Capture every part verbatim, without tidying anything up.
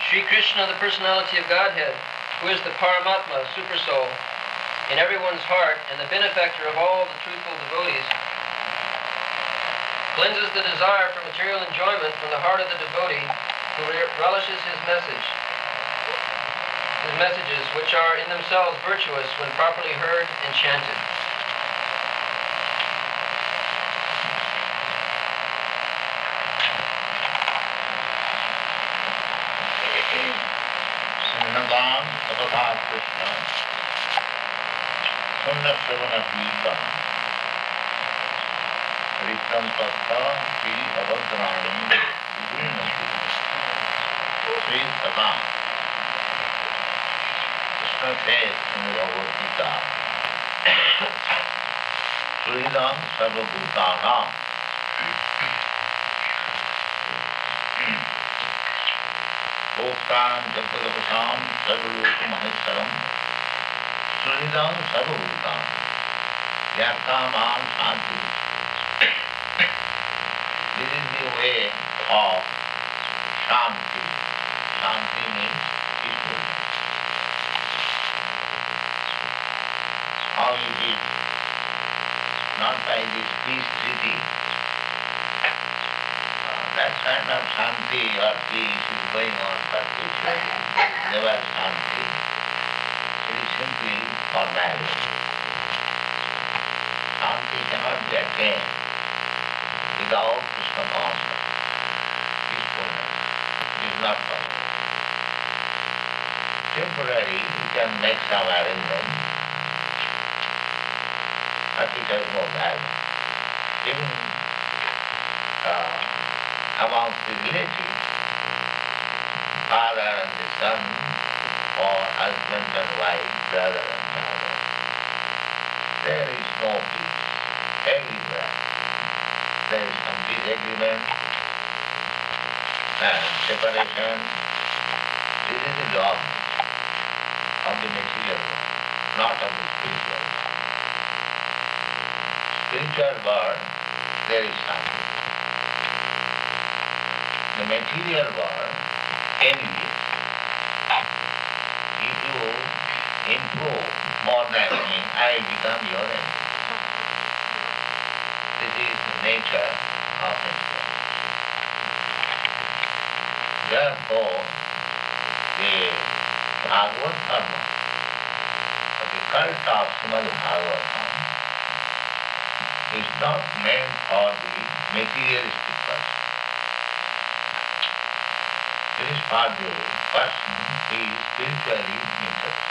Sri Krishna, the personality of Godhead, who is the Paramatma, Supersoul, in everyone's heart and the benefactor of all the truthful devotees, cleanses the desire for material enjoyment from the heart of the devotee who relishes his message, his messages, which are in themselves virtuous when properly heard and chanted. Srinadam Sabha Krishna Sunna Sravana Kirtan Rikram Tattva Sri Abhadrani Vivunati Sri Sabha. Krishna says in the Bhagavad Gita, Suhridam Sarva Bhutanam. Bhoktam Jagadapasam Sarvaloka Maheshwaram Suhridam Sarva Bhutanam Vyartaman Shanti. This is the way of Shanti. Shanti means peacefulness. How it is not by this peace treaty. Uh, that kind of Shanti or peace is going on perpetually. It is never Shanti. It is simply formality. Shanti cannot be attained without Krishna consciousness. Peacefulness. It is not possible. Temporary, you can make some arrangement, but it has no value. Even uh, amongst the relatives, father and the son, or husband and wife, brother and mother, there is no peace everywhere. There is some disagreement and separation. This is the law of the material world, not of the spiritual world. Spiritual world, there is something. The material world, envy. If you improve more than me, I become your enemy. This is the nature of influence. Therefore, the Bhagavad Dharma, the cult of Srimad Bhagavatam, is not meant for the materialistic person. It is for the person who is spiritually interested.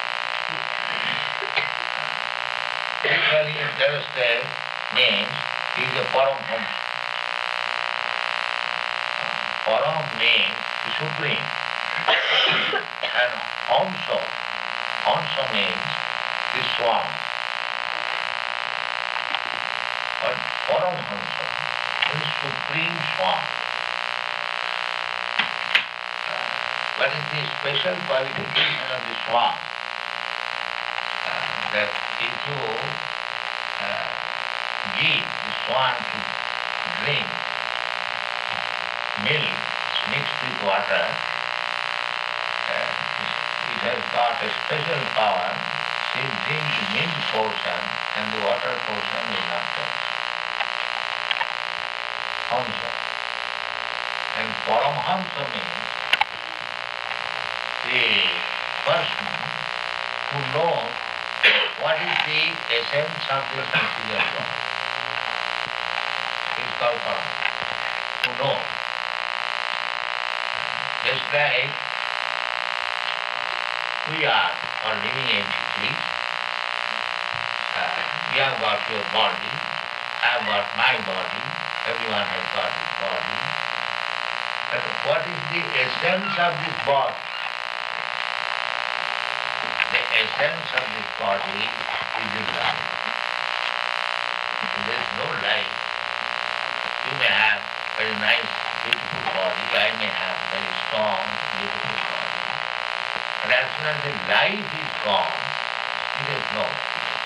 Spiritually interested means he is a Paramhamsa. Param means the supreme. And Hamsa, Hamsa means the swan. But Paramhamsa means supreme swan. What is the special qualification of the swan? Uh, that if you uh, give the swan to drink milk mixed with water, uh, it has got a special power. She drinks the milk portion and the water portion will not touch. Hamsa. And Paramhamsa means the person who knows what is the essence of this material world. It's called Param. Who knows. Just like we are all living entities. Uh, you have got your body, I have got my body, everyone has got his body. But what is the essence of this body? The essence of this body is the life. If there is no life, you may have very nice, beautiful body, I may have very strong, beautiful body. But as soon as the life is gone, it is no life.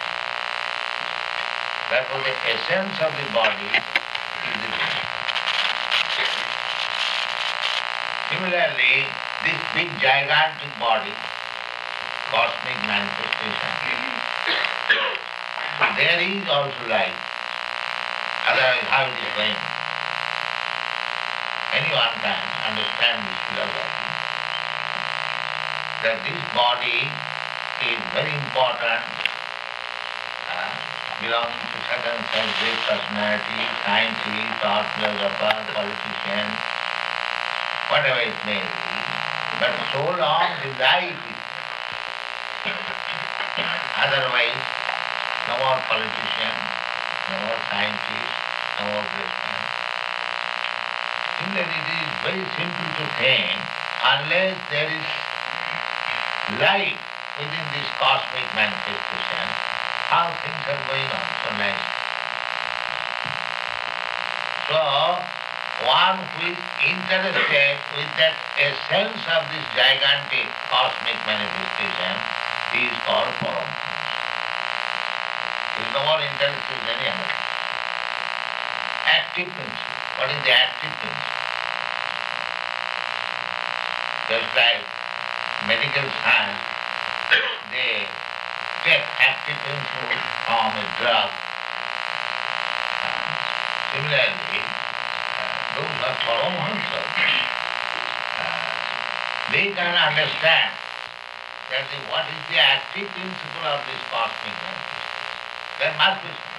Therefore the essence of the body is the life. Similarly, this big gigantic body, cosmic manifestation, there is also life. Otherwise, how it is going? Anyone can understand this philosophy, that this body is very important, uh, belongs to certain great personality, scientist, art philosopher, politician, whatever it may be, but so long the life is. Otherwise, no more politician, no more scientist, no more great man. Similarly, it is very simple to think, unless there is life within this cosmic manifestation, how things are going on so nicely. So, one who is interested with that essence of this gigantic cosmic manifestation is called Parampurush. He is no more interested in any other. Active principle. What is the active principle? Just like medical science, they take active principle from a drug. Similarly, uh, those are Paramahamsas. Uh, they can understand that the, what is the active principle of this cosmic manifestation. There must be some.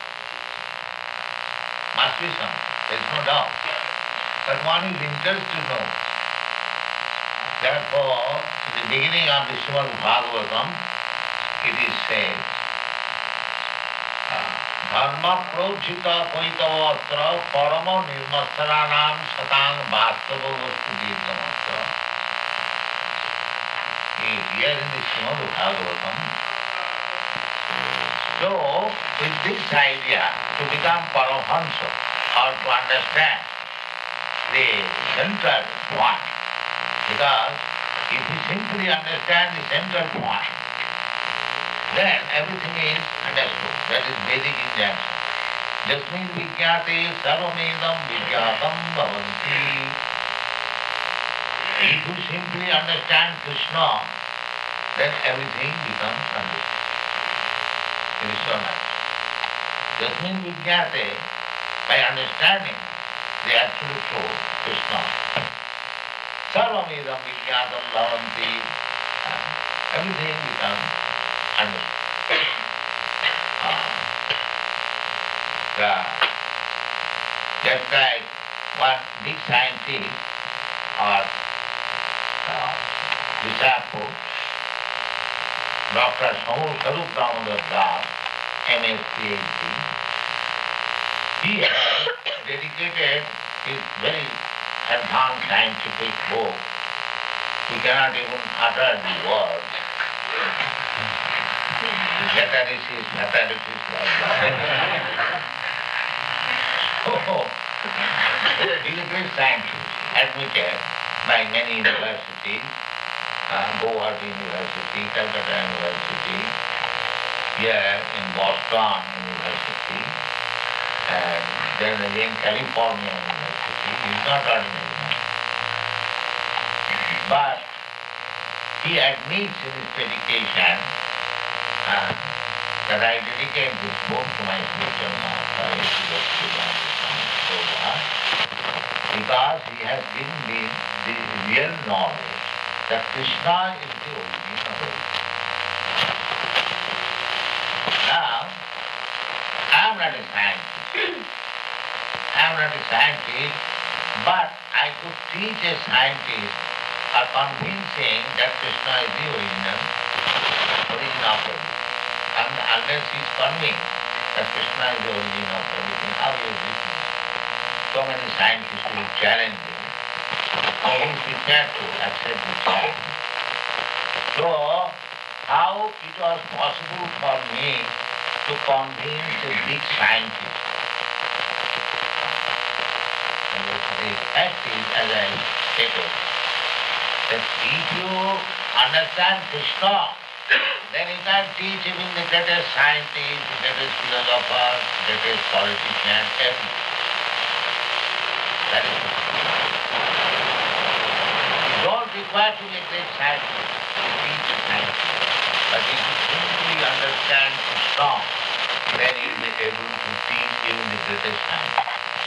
Must be some. There is no doubt. But one is interested to know. Therefore, in the beginning of the Srimad Bhagavatam, it is said, Dharma prodhita koitavatra parama nirmastaranam satang bhastava vastu dirgamatra. Here in the Srimad Bhagavatam. So, with this idea, to become Paramahamsa, or to understand the central point, because if we simply understand the central point, then everything is understood. That is Vedic injunction. Jasmin vijñāte sarvamedam vijñātam bhavanti. If you simply understand Krishna, then everything becomes understood. It is so nice. Jasmin vijñāte, by understanding the absolute truth, Krishna, sarvamedam vijñātam bhavanti, everything becomes understood. Uh, the, just like one big scientist or uh, disciple, Doctor Sarup Damodar Das, M S P H D, he has dedicated his very advanced scientific book. We cannot even utter the words. Catalysis, catalysis, like that. So, he is a great scientist, admitted by many universities, uh, Guwahati University, Calcutta University, here in Boston University, and then again California University. He is not ordinary man. But he admits in his dedication uh, that I dedicate this book to my spiritual master, because he has given me the real knowledge that Krishna is the origin of everything. Now, I am not a scientist. I am not a scientist, but I could teach a scientist or convincing that Krishna is the original, origin of everything. And unless he is convinced that Krishna is the origin of everything, how he is listening? So many scientists will challenge him. So he is prepared to accept the challenge. So, how it was possible for me to convince a big scientist? And the fact is, as I stated, that if you understand Krishna, then you can teach even the greatest scientist, the greatest philosopher, the greatest politician, everything. That is it. You don't require to neglect sadness, peace and happiness. But if you simply understand Krishna, then you will be able to feel even the greatest happiness.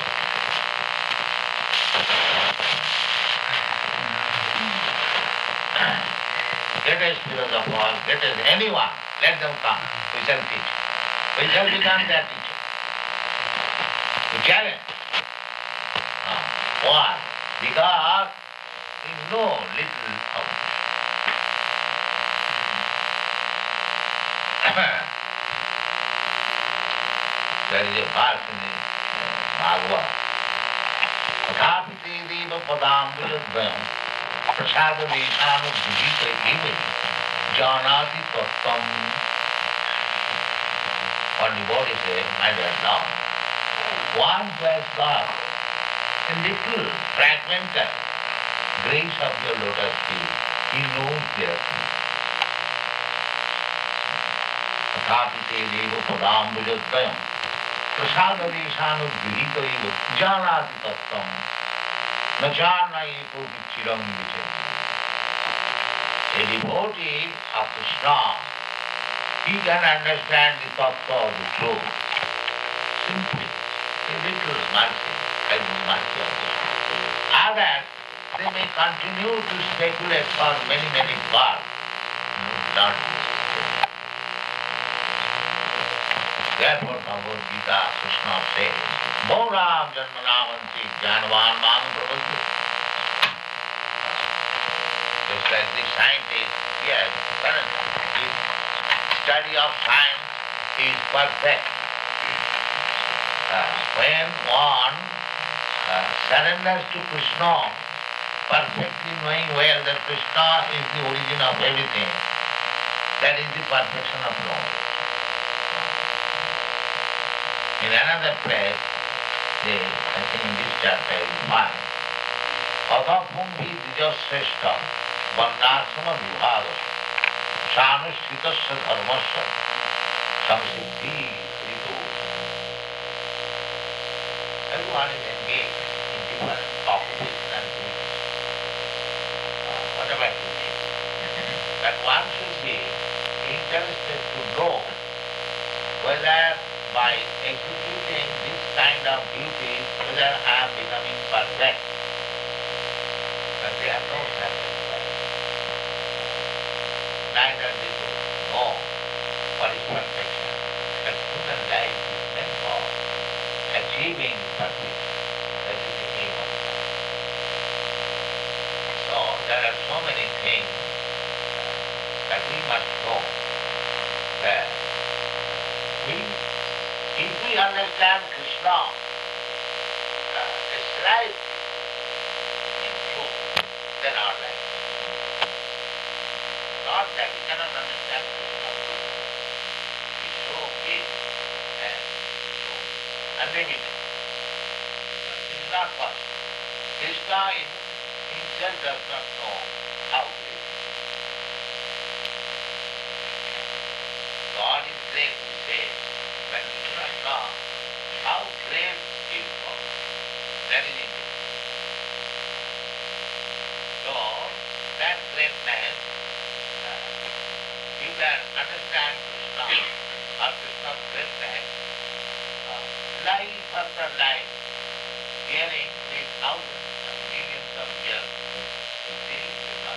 Greatest philosophers, greatest anyone, let them come. We shall teach. We shall become their teacher. We challenge. Uh, why? Because we know little of it. There is a verse in the uh, Bhagavad. Tathapite deva padambujadvayam prasada vishanu bhujita evahi janati tattvam. One devotee says, my dear Lord, one who has got a little fragmental grace of your lotus feet, he knows their feet. Tathapite deva padambujadvayam prasada vishanu bhujita evahi janati tattvam. Nachana eko vichiram vichari. A devotee of Krishna, he can understand the tattva of the truth. Simply, a little mercy, like the mercy of Krishna. Others, they may continue to speculate for many, many births. Not Therefore, Bhagavad Gita, Krishna says, Bhauram janmanavanti jnanavan mam pravadhu. Just like the scientist, yes, currently, his study of science is perfect. Uh, when one uh, surrenders to Krishna, perfectly knowing well that Krishna is the origin of everything, that is the perfection of knowledge. In another place, they, I think in this chapter you find, Atapumbi dijasreshta varnasama vibhaga sanushritasya dharmasya samsiddhi rito. Everyone is engaged in different occupations and duties, uh, whatever it is. That one should be interested to know whether by executing this kind of duty, whether I am becoming perfect. But they have no satisfaction. Neither they know what is perfection. That human life is meant for achieving perfection. That is the aim of life. So there are so many things that we must know that we if we understand Krishna, uh, a slight in truth, then our life is not that we cannot understand Krishna fully. He is so big and so unlimited. It is not possible. Krishna in himself does not know how great he is. God is great, we say. When we do not know how great is God, that is it. So, that greatness, uh, you can understand Krishna or Krishna's greatness, uh, life after life, hearing with thousands and millions of years, still you not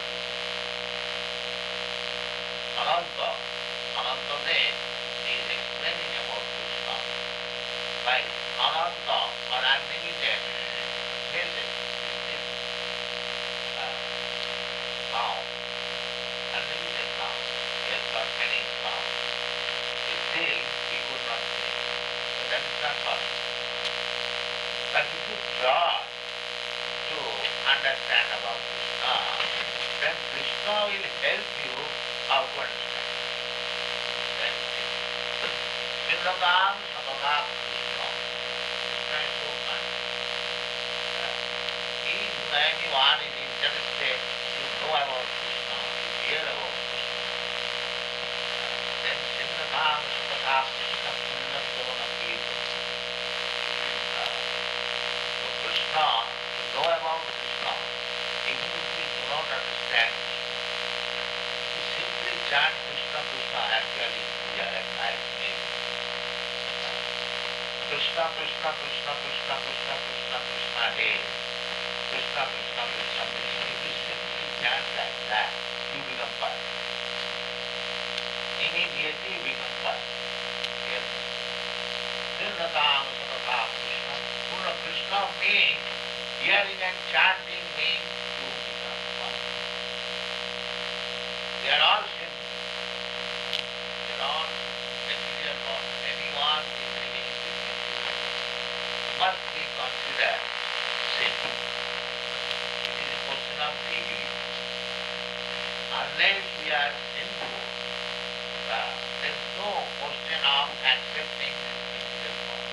Ananta, Ananta Dev is explaining about Krishna by Ananta or unlimited message. Uh, now, unlimited now, he has got many now. Still, he could not say. But that is not possible. But if you try to understand about Krishna, then Krishna will help you how to understand. That is it. Vindakam Samadha Krishna. Krishna is so kind. If anyone is interested to know about Krishna, to hear about Krishna, then Vindakam Samadha Krishna Punnasavana Gita. So Krishna, to know about Krishna, even if we do not understand, you simply chant Krishna Krishna actually puja at night maybe. Krishna Krishna Krishna Krishna Krishna Krishna Krishna Hey. Krishna Krishna Krishna Krishna. If you simply chant like that, you become perfect. Immediately you become perfect. Yes. Nirnatam Sakata Krishna. Purna Krishna means, hearing and chanting means you become perfect. They are all simple. They are all material laws. Anyone who is living in this material must be considered simple. It is a question of degree. Unless we are simple, uh, there is no question of accepting this material world.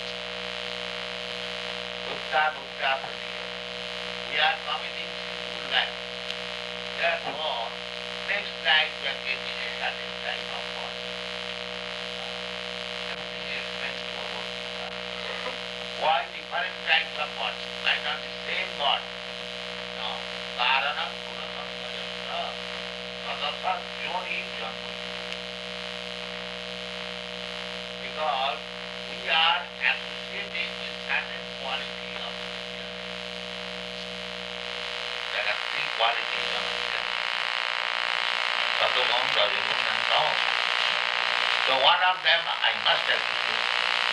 Buddha, Buddha, Pradya. We are committing sinful life. Therefore, next life we are getting a certain type of body. Everything is meant to our Buddha. Why different types of body? Why not the same body? No. Karanam gunasammayasya tadasat joni janma. Because we are associating with certain quality of Christianity. There are three qualities of Christianity. Sattva-guna, Raja-guna and Tama. So one of them I must associate.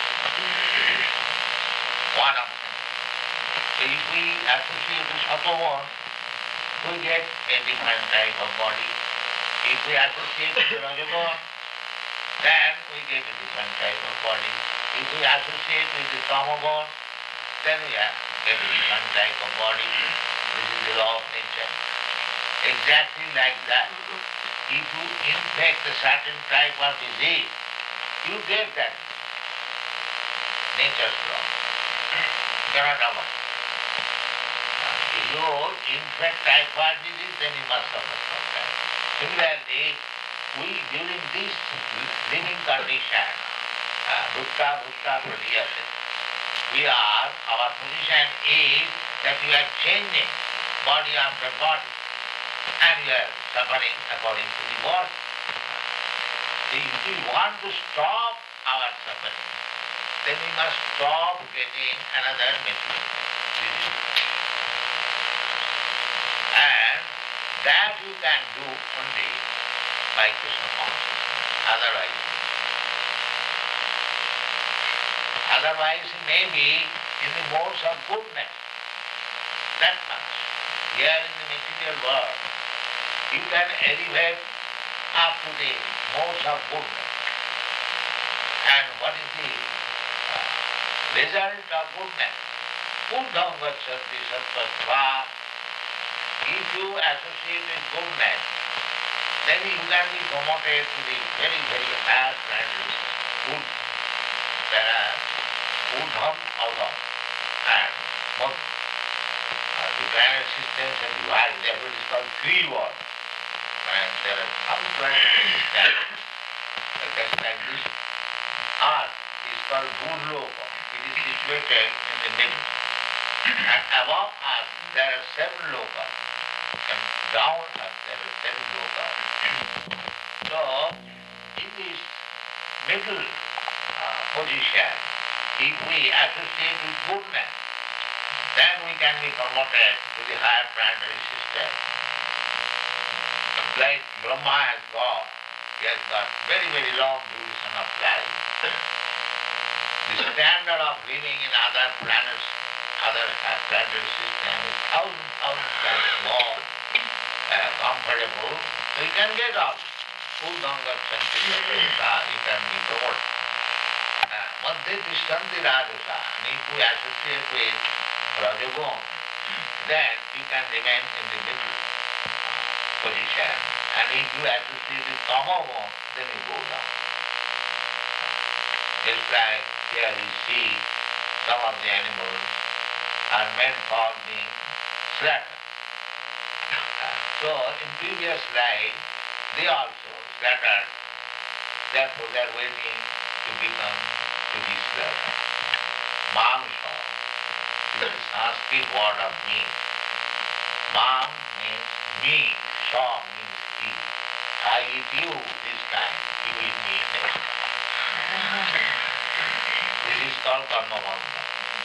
One of them. So if we associate with Sattva-guna, we get a different type of body. If we associate with Raja-guna, then we get a different type of body. If we associate with the Tama-guna, then we get a different type of body. This is the law of nature. Exactly like that. If you infect a certain type of disease, you get that. Nature's law. You cannot avoid. If you infect typhoid disease, then you must suffer from that. Similarly, we during this living condition, Bhutta Bhutta Pradiyate, we are, our position is that we are changing body after body and we are suffering according to the body. If we want to stop our suffering, then we must stop getting another material disease. And that you can do only by Krishna consciousness. Otherwise, otherwise maybe in the modes of goodness. That much. Here in the material world, you can elevate up to the modes of goodness. And what is the uh, result of goodness? Buddham gacchati sattva. If you associate with goodness, then you can be promoted to the very, very higher planetary system. There are Buddham, Adham, and Madham. Uh, the planet systems are divided, therefore it is called three worlds. And there are some planetary systems, just like this Earth is called Bhurloka. It is situated in the middle. And above Earth there are seven lokas. And down Earth there are seven lokas. So, in this middle uh, position, if we associate with goodness, then we can be promoted to the higher planetary system. Like Brahma has got, he has got very, very long duration of life. The standard of living in other planets, other planetary systems is thousand, thousand times more uh, comfortable. So you can get up. Udanga Chantika, you can be promoted. Madhya Tishtanti Rajasa. And if we associate with Rajaguna, then you can remain in the middle position. And if you associate with Tamaguna, then you go down. Just like here we see some of the animals are meant for being slaughtered. So in previous life, they also slaughtered. Therefore they are waiting to become, to be slaughtered. Mamsa, this is Sanskrit word of meat. Mam means me, Sha means he. I eat you this time, you eat me next. This is called karma banda.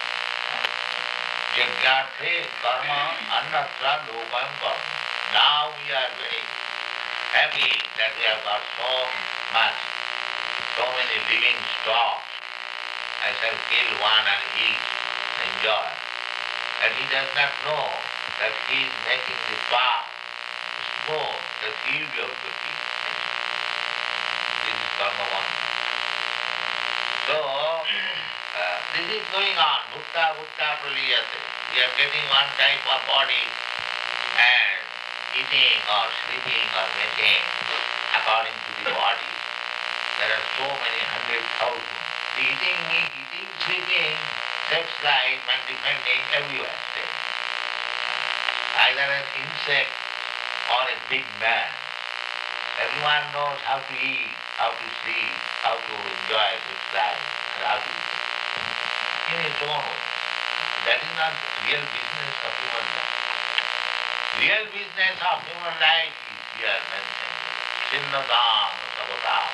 Jagyarthe karma annatra lokam karma. Now we are very happy that we have got so much, so many living stocks. I shall kill one and eat, enjoy. And he does not know that he is making the path smooth, that he will be able to keep. This is karma banda. So, uh, this is going on, bhutta bhutta praliyate. We are getting one type of body and eating or sleeping or making according to the body. There are so many hundred thousand. The eating, meat, eating, sleeping, sex life and defending everywhere same. Either an insect or a big man. Everyone knows how to eat, how to sleep, how to enjoy his life, and how to eat. In his own way. That is not real business of human life. Real business of human life is here mentioned. Sinnadam Savatam.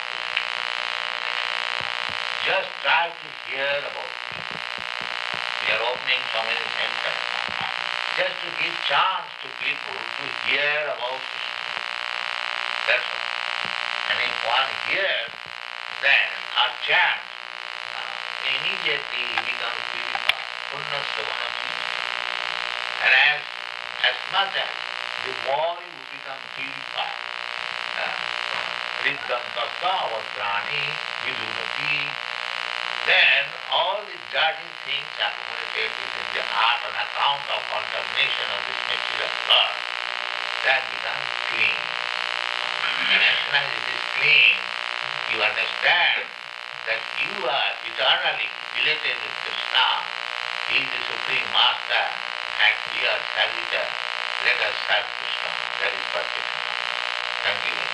Just try to hear about it. We are opening so many centers. Just to give chance to people to hear about it. That's all. And if one hears, then or chants, immediately he becomes purified. Punna savana. And as, as much as the more you become purified, Riddham tasva avadrani vidunati, then all the dirty things accumulated within the heart on account of contamination of this material earth, that becomes clean. And as soon as it is clean, you understand that you are eternally related with Krishna. He is the Supreme Master and we are servitors. Let us serve Krishna. That is perfect. Thank you.